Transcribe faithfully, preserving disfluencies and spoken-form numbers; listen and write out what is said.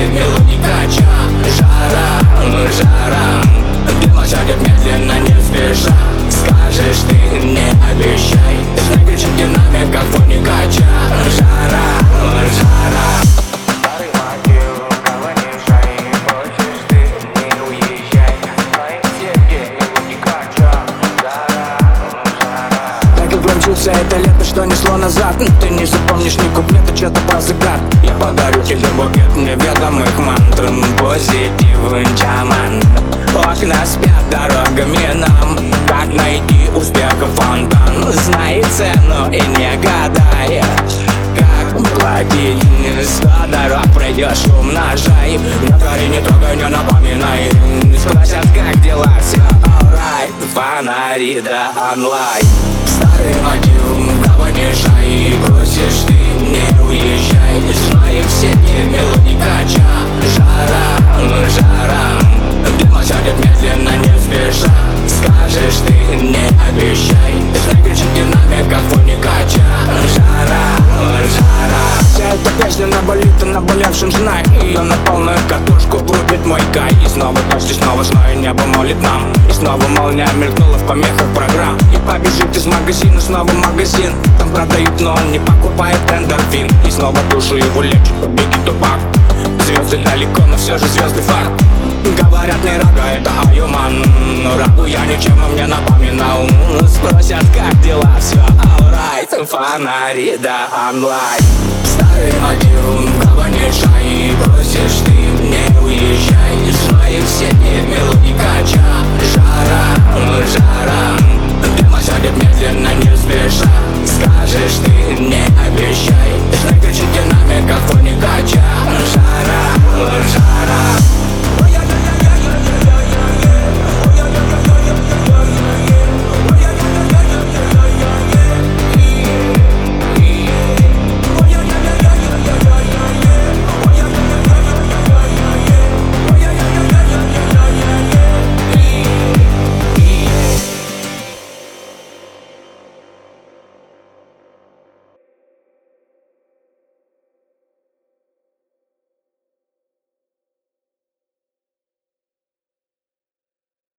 сети мелодий кача. Жара, жара, дым сядет медленно, не спеша. Скажешь ты, не обещай, знай, кричит динамик, как фоне кача. Жара, жара. Старый мотив, кого не шай, хочешь ты, не уезжай. Знай, сети мелодий кача. Жара, жара. Так и промчился это лето, что несло назад. Ты не запомнишь ни куплета, что-то про закат. Я подарю тебе букет неведомых мантр, позитив, чаман. Окна спят дорогами нам, как найти успеха фонтан. Знай цену и не гадай, как платить. Сто дорог пройдешь, умножай. Не гори, не трогай, не напоминай. Спросят, как дела, все alright. Фонари да онлайн. Старый мотив, кого не шай, просишь ты, не уезжай. Знай все те мелодии кача. Жара, жара, дым сядет медленно, не спеша. Скажешь ты, не обещай, знай, кричит динамик, как фоне кача. Жара, жара. Вся эта песня наболит, а наболевшим знай. Ее на полную катушку будет мой кай. И снова дождь, и снова зной, небо молит нам. И снова молния мелькнула в помехах программ. И побежит из магазина снова в магазин. Там продают, но он не покупает эндорфин. И снова душу его лечит, беги тупак. Звезды далеко, но все же звезды факт. Говорят, не рага, это аюман. Но рагу я ничем мне напоминал. Спросят, как дела, все alright. Фонари да онлайн. Старый мотив, кого не шай.